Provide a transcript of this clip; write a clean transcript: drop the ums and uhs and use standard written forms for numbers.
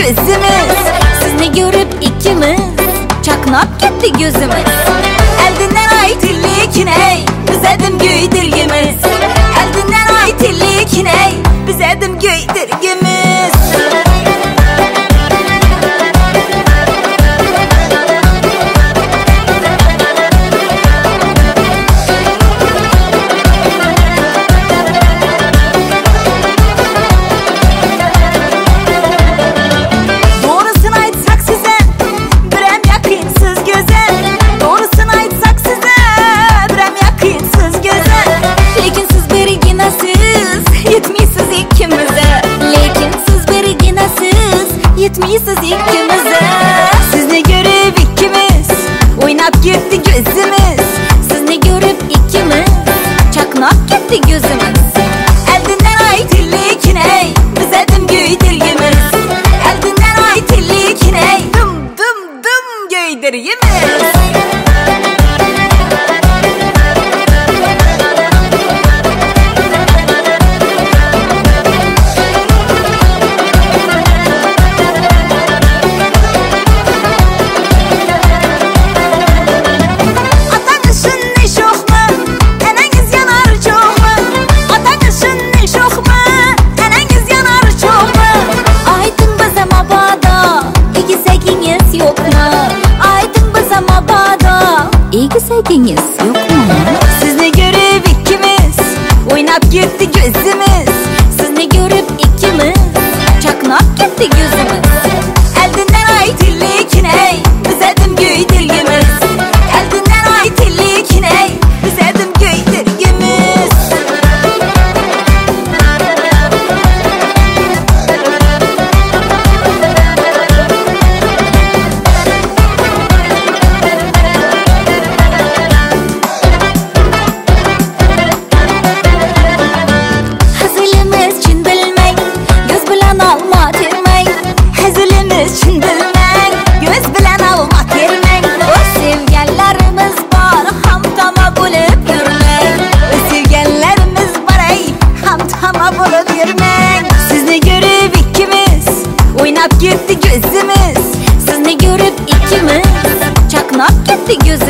gözümüz. Sizni görüp ikimiz çaknap gitti gözümüz. Eldinden ay tillikin ey, bizedim göydirgimiz. Eldinden ay tillikin ey, bizedim göydirgimiz. Yetmeysiz ikimize. Sizni görüp ikimiz oynap gitti gözümüz. Sizni görüp ikimiz çaknap gitti gözümüz. Eldinden ay tillikin ey, bizedim göydirgimiz. Eldinden ay tillikin ey, dım dım dım göydirgimiz. Sevginiz yok mu? Sizni görüp ikimiz oynap gitti gözümüz. Sizni görüp ikimiz çaknap gitti gözümüz. Eldinden ay tillikin ey, bizedim göydirgimiz. Eldinden ay tillikin ey, bizedim göydirgimiz. Sizni görüp ikimiz oynap gitti gözümüz. Sizni görüp ikimiz çaknap gitti gözümüz.